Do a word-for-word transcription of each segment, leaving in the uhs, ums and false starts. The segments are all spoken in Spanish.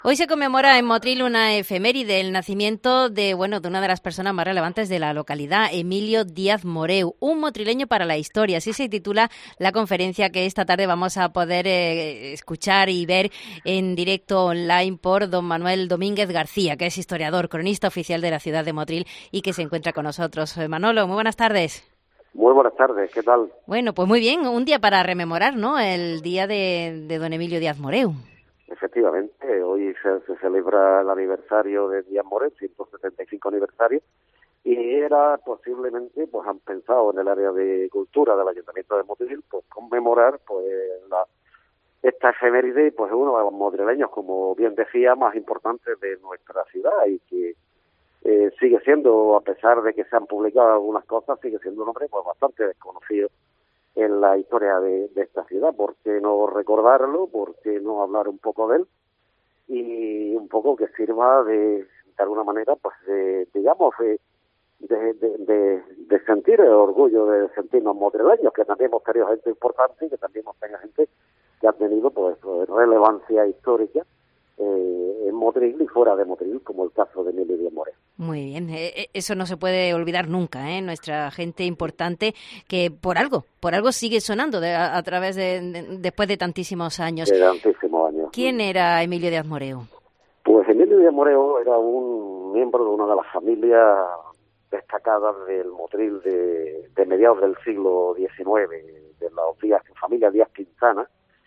Hoy se conmemora en Motril una efeméride, el nacimiento de, bueno, de una de las personas más relevantes de la localidad, Emilio Díaz Moreu, un motrileño para la historia. Así se titula la conferencia que esta tarde vamos a poder eh, escuchar y ver en directo online por don Manuel Domínguez García, que es historiador, cronista oficial de la ciudad de Motril y que se encuentra con nosotros. Manolo, muy buenas tardes. Muy buenas tardes, ¿qué tal? Bueno, pues muy bien, un día para rememorar, ¿no?, el día de, de don Emilio Díaz Moreu. Efectivamente, hoy se, se celebra el aniversario de Díaz Moreu, ciento setenta y cinco aniversario, y era posiblemente, pues han pensado en el área de cultura del Ayuntamiento de Motril, pues conmemorar pues la, esta efeméride, pues uno de los motrileños, como bien decía, más importantes de nuestra ciudad y que eh, sigue siendo, a pesar de que se han publicado algunas cosas, sigue siendo un hombre pues bastante desconocido en la historia de, de esta ciudad. ¿Por qué no recordarlo? ¿Por qué no hablar un poco de él? Y un poco que sirva de, de alguna manera, pues de, digamos, de, de, de, de, de sentir el orgullo de sentirnos motrileños, que también hemos tenido gente importante y que también hemos tenido gente que ha tenido pues relevancia histórica eh, en Motril y fuera de Motril, como el caso de Emilio Díaz Moreu. Muy bien, eh, eso no se puede olvidar nunca, ¿eh? Nuestra gente importante que por algo, por algo sigue sonando de, a, a través de, de, después de tantísimos años. De tantísimos años. ¿Quién era Emilio Díaz Moreu? Pues Emilio Díaz Moreu era un miembro de una de las familias destacadas del Motril de, de mediados del siglo diecinueve, de la Díaz, familia Díaz Quintana,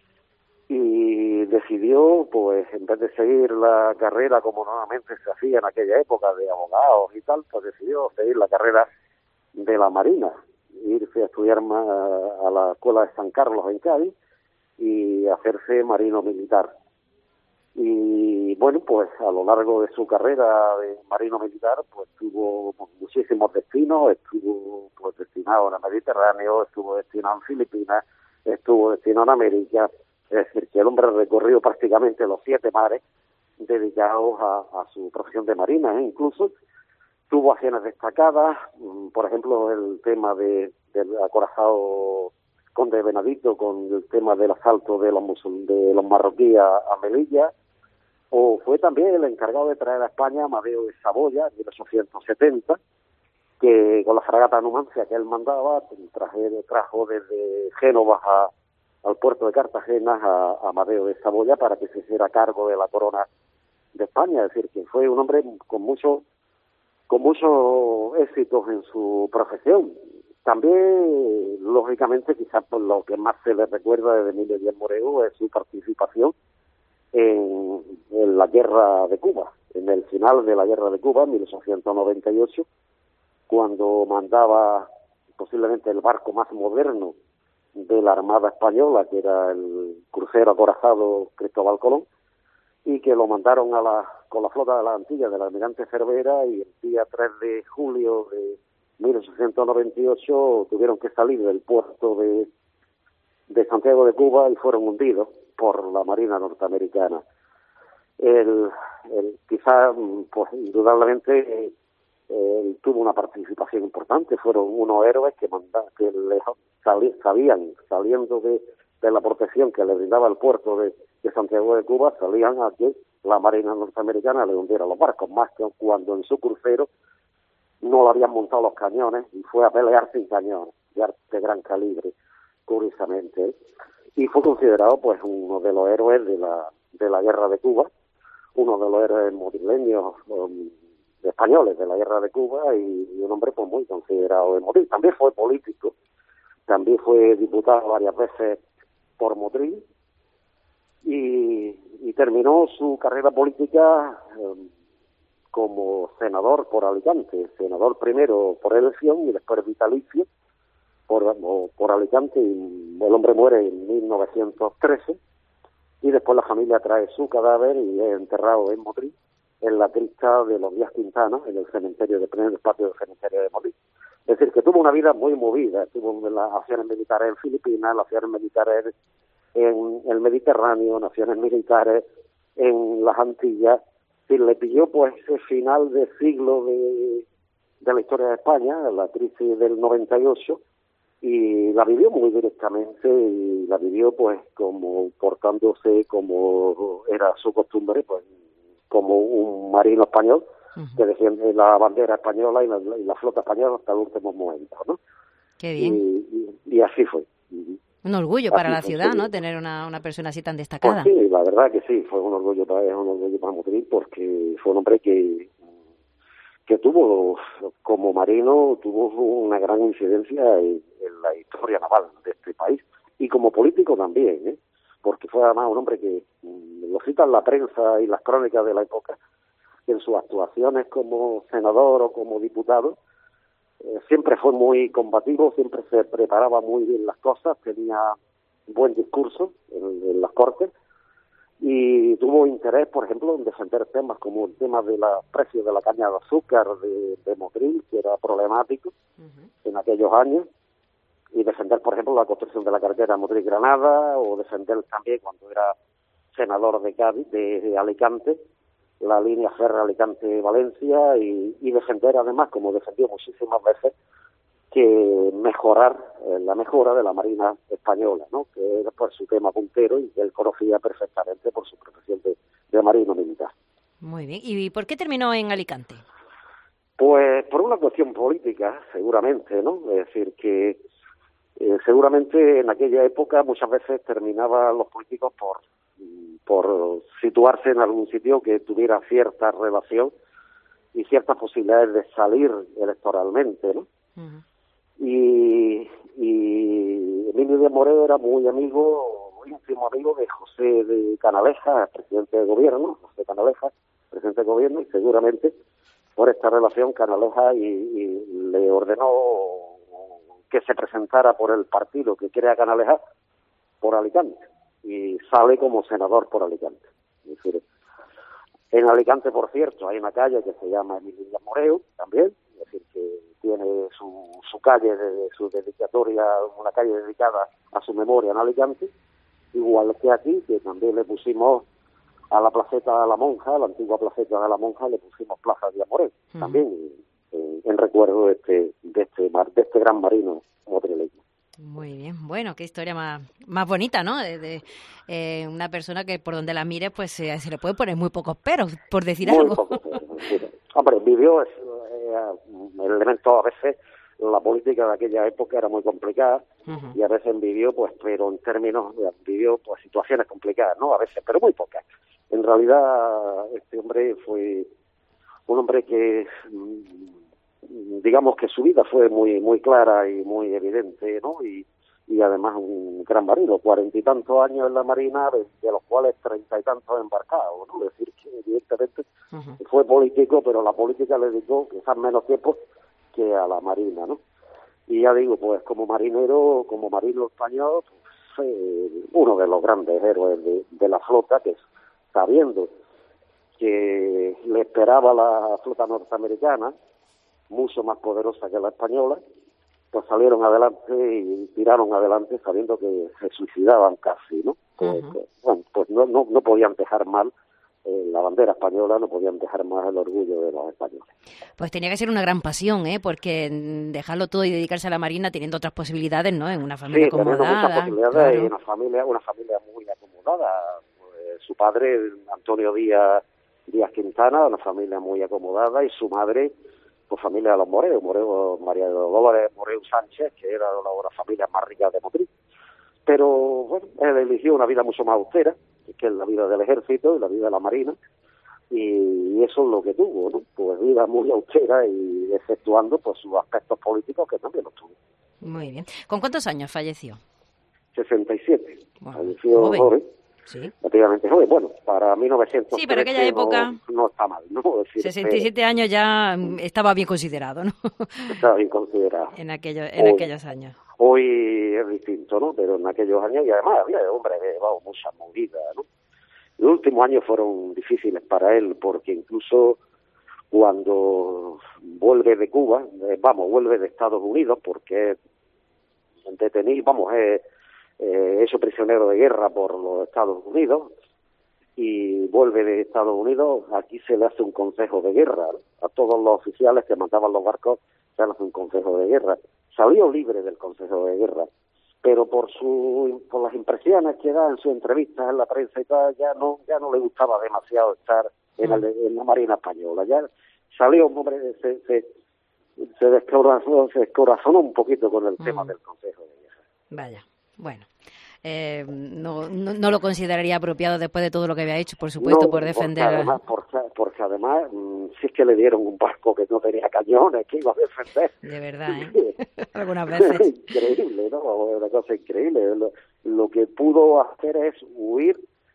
y decidió, pues, en vez de seguir la carrera como normalmente se hacía en aquella época de abogados y tal, pues decidió seguir la carrera de la Marina, irse a estudiar a la Escuela de San Carlos en Cádiz y hacerse marino militar. Y bueno, pues a lo largo de su carrera de marino militar, pues tuvo muchísimos destinos, estuvo pues destinado en el Mediterráneo, estuvo destinado en Filipinas, estuvo destinado en América. Es decir, que el hombre recorrió prácticamente los siete mares dedicados a, a su profesión de marina, ¿eh? Incluso tuvo acciones destacadas, por ejemplo, el tema de, del acorazado Conde Benedicto con el tema del asalto de los, musul, de los marroquíes a Melilla, o fue también el encargado de traer a España a Amadeo de Saboya en mil ochocientos setenta, que con la fragata Numancia que él mandaba, traje, trajo desde Génova a al puerto de Cartagena a, a Amadeo de Saboya para que se hiciera cargo de la corona de España. Es decir, que fue un hombre con mucho con muchos éxitos en su profesión. También, lógicamente, quizás por lo que más se le recuerda de Emilio Díaz Moreu es su participación en, en la guerra de Cuba, en el final de la guerra de Cuba, en mil ochocientos noventa y ocho, cuando mandaba posiblemente el barco más moderno de la Armada Española, que era el crucero acorazado Cristóbal Colón, y que lo mandaron a la, con la flota de las Antillas del almirante Cervera, y el día tres de julio de mil ochocientos noventa y ocho tuvieron que salir del puerto de, de Santiago de Cuba y fueron hundidos por la Marina norteamericana. El, el, quizá, pues indudablemente, eh, él tuvo una participación importante, fueron unos héroes que, mandaban, que le sali, sabían, saliendo de, de la protección que le brindaba el puerto de, de Santiago de Cuba, salían a que la Marina norteamericana le hundiera los barcos, más que cuando en su crucero no le habían montado los cañones y fue a pelear sin cañones, de, de gran calibre, curiosamente, y fue considerado pues uno de los héroes de la, de la guerra de Cuba, uno de los héroes motrileños um, españoles de la guerra de Cuba, y, y un hombre pues muy considerado en Motril. También fue político, también fue diputado varias veces por Motril y, y terminó su carrera política eh, como senador por Alicante, senador primero por elección y después vitalicio por, por Alicante, y el hombre muere en mil novecientos trece y después la familia trae su cadáver y es enterrado en Motril, en la cripta de los Díaz Quintana, en el cementerio de en el patio del cementerio de Motril. Es decir, que tuvo una vida muy movida, tuvo las acciones militares en Filipinas, las acciones militares en el Mediterráneo, acciones militares en las Antillas. Y le pilló pues ese final de siglo de, de la historia de España, la crisis del noventa y ocho, y la vivió muy directamente y la vivió pues como portándose como era su costumbre, pues como un marino español Uh-huh. que defiende la bandera española y la, y la flota española hasta el último momento, ¿no? Qué bien. Y, y, y así fue. Un orgullo así para la fue, ciudad, sí. ¿no? Tener una, una persona así tan Pues destacada. sí, la verdad que sí, fue un orgullo para, es un orgullo para Motril, porque fue un hombre que que tuvo, como marino, tuvo una gran incidencia en, en la historia naval de este país, y como político también, ¿eh? Porque fue además un hombre que, lo citan la prensa y las crónicas de la época, que en sus actuaciones como senador o como diputado, eh, siempre fue muy combativo, siempre se preparaba muy bien las cosas, tenía buen discurso en, en las Cortes, y tuvo interés, por ejemplo, en defender temas como el tema de los precios de la caña de azúcar de, de Motril, que era problemático uh-huh. en aquellos años, y defender, por ejemplo, la construcción de la carretera Motril-Granada, o defender también, cuando era senador de Cádiz, de, de Alicante, la línea férrea Alicante-Valencia, y, y defender además, como defendió muchísimas veces, que mejorar eh, la mejora de la Marina española, ¿no? Que era por su tema puntero y que él conocía perfectamente por su profesión de, de marino militar. Muy bien. ¿Y por qué terminó en Alicante? Pues por una cuestión política, seguramente, ¿no? Es decir, que eh, seguramente en aquella época muchas veces terminaban los políticos por, por situarse en algún sitio que tuviera cierta relación y ciertas posibilidades de salir electoralmente, ¿no? Uh-huh. Y, y Emilio Díaz Moreu era muy amigo, íntimo amigo de José de Canalejas, presidente de gobierno, José Canalejas, presidente de gobierno, y seguramente por esta relación Canalejas y, y le ordenó que se presentara por el partido que crea Canalejas por Alicante, y sale como senador por Alicante. Es decir, en Alicante, por cierto, hay una calle que se llama Emilio Díaz Moreu también, es decir, que tiene su, su calle, de, su dedicatoria, una calle dedicada a su memoria en Alicante, igual que aquí, que también le pusimos a la placeta de la Monja, a la antigua placeta de la Monja, le pusimos Plaza Díaz Moreu, uh-huh. también en, en recuerdo de este, de este mar, de este gran marino motrileño. Muy bien, bueno, qué historia más, más bonita, ¿no? De, de eh, una persona que por donde la mire, pues eh, se le puede poner muy pocos peros, por decir muy algo. Pocos peros, sí. Hombre, vivió, eh, el elemento a veces, la política de aquella época era muy complicada, uh-huh. y a veces vivió, pues, pero en términos, vivió, pues, situaciones complicadas, ¿no? A veces, pero muy pocas. En realidad, este hombre fue un hombre que, digamos que su vida fue muy muy clara y muy evidente, ¿no? Y, y además un gran marino, cuarenta y tantos años en la Marina, de los cuales treinta y tantos embarcados, ¿no? Es decir, que evidentemente uh-huh. fue político, pero la política le dedicó quizás menos tiempo que a la Marina, ¿no? Y ya digo, pues como marinero, como marino español, pues, fue uno de los grandes héroes de, de la flota, que sabiendo que le esperaba la flota norteamericana, mucho más poderosa que la española, pues salieron adelante y tiraron adelante sabiendo que se suicidaban casi, ¿no? Uh-huh. Pues, bueno, pues no, no, no podían dejar mal eh, la bandera española, no podían dejar más el orgullo de los españoles. Pues tenía que ser una gran pasión, ¿eh? Porque dejarlo todo y dedicarse a la Marina teniendo otras posibilidades, ¿no? En una familia sí, acomodada. Sí, teniendo muchas posibilidades, claro. Y una familia, una familia muy acomodada. Pues, su padre, Antonio Díaz, Díaz Quintana, una familia muy acomodada, y su madre, pues familia de los Moreu, Moreu, María de Dolores Moreu Sánchez, que era una de las familias más ricas de Motril. Pero, bueno, él eligió una vida mucho más austera, que es la vida del ejército y la vida de la Marina, y eso es lo que tuvo, ¿no? Pues vida muy austera, y exceptuando pues sus aspectos políticos, que también los tuvo. Muy bien. ¿Con cuántos años falleció? sesenta y siete. Wow. Falleció joven. joven. Sí. Relativamente joven. Bueno, para mil novecientos Sí, para aquella época no, no está mal, ¿no? Es decir, sesenta y siete años ya estaba bien considerado, ¿no? Estaba bien considerado. En, aquello, en hoy, aquellos años. Hoy es distinto, ¿no? Pero en aquellos años, y además había, hombre, llevado mucha movida, ¿no? Los últimos años fueron difíciles para él, porque incluso cuando vuelve de Cuba, eh, vamos, vuelve de Estados Unidos, porque es detenido, vamos, es eh, hecho prisionero de guerra por los Estados Unidos, y vuelve de Estados Unidos, aquí se le hace un consejo de guerra, a todos los oficiales que mandaban los barcos se le hace un consejo de guerra. Salió libre del consejo de guerra, pero por su por las impresiones que da en sus entrevistas en la prensa y tal, ya no ya no le gustaba demasiado estar en, el, en la Marina Española. Ya salió, hombre, se, se, se descorazonó, se descorazonó un poquito con el mm. tema del Consejo de Guerra. Vaya, bueno. Eh, no, no, no lo consideraría apropiado después de todo lo que había hecho, por supuesto, no, por defender... Porque además, porque, porque además mmm, sí es que le dieron un barco que no tenía cañones, que iba a defender. De verdad, ¿eh? Algunas veces. Increíble, ¿no? Una cosa increíble. Lo, lo que pudo hacer es huir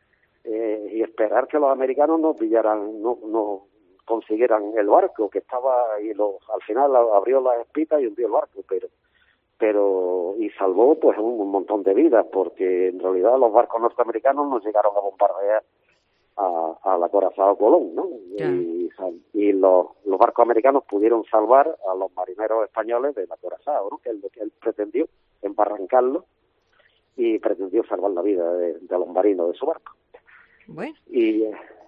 eh, y esperar que los americanos no pillaran, no, no consiguieran el barco, que estaba, y lo, al final abrió las espitas y hundió el barco, pero... pero y salvó pues un, un montón de vidas, porque en realidad los barcos norteamericanos no llegaron a bombardear a, al acorazado Colón, ¿no? Yeah. Y, y los, los barcos americanos pudieron salvar a los marineros españoles del acorazado, ¿no? Que él, que él pretendió embarrancarlo y pretendió salvar la vida de, de los marinos de su barco. Bueno. Y,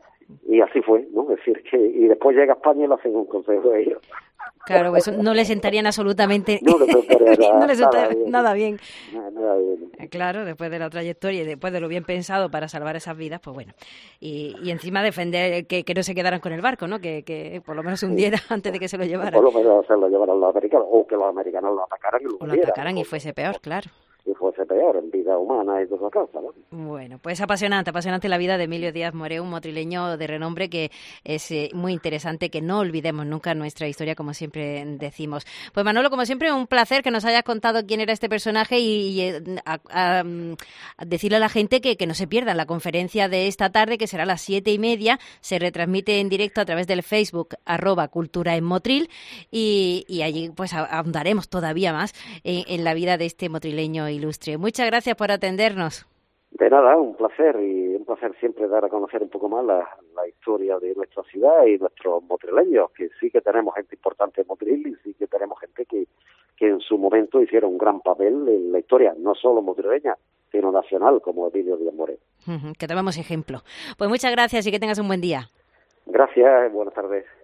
y así fue, ¿no? Es decir, que y después llega a España y lo hacen un consejo de ellos. Claro, eso no le sentarían absolutamente no, le sentaría nada, no le sentaría nada bien. Nada bien. Nada, nada bien. Claro, después de la trayectoria y después de lo bien pensado para salvar esas vidas, pues bueno. Y, y encima defender que, que no se quedaran con el barco, ¿no? Que, que por lo menos se hundiera sí. antes de que se lo llevaran. Por lo menos se lo llevaran los americanos, o que los americanos lo atacaran y lo O lo atacaran y fuese peor, claro. Y fuese peor en vida humana y todas esas cosas, ¿no? Bueno, pues apasionante, apasionante la vida de Emilio Díaz Moreu, un motrileño de renombre que es eh, muy interesante, que no olvidemos nunca nuestra historia, como siempre decimos. Pues Manolo, como siempre, un placer que nos hayas contado quién era este personaje y, y a, a, a decirle a la gente que, que no se pierdan la conferencia de esta tarde, que será a las siete y media, se retransmite en directo a través del Facebook, arroba Cultura en Motril, y, y allí pues ahondaremos todavía más en, en la vida de este motrileño ilustre. Muchas gracias por atendernos. De nada, un placer y un placer siempre dar a conocer un poco más la, la historia de nuestra ciudad y nuestros motrileños, que sí que tenemos gente importante en Motril y sí que tenemos gente que, que en su momento hicieron un gran papel en la historia, no solo motrileña, sino nacional, como Emilio Díaz Moreu. Uh-huh, que tomemos ejemplo. Pues muchas gracias y que tengas un buen día. Gracias, buenas tardes.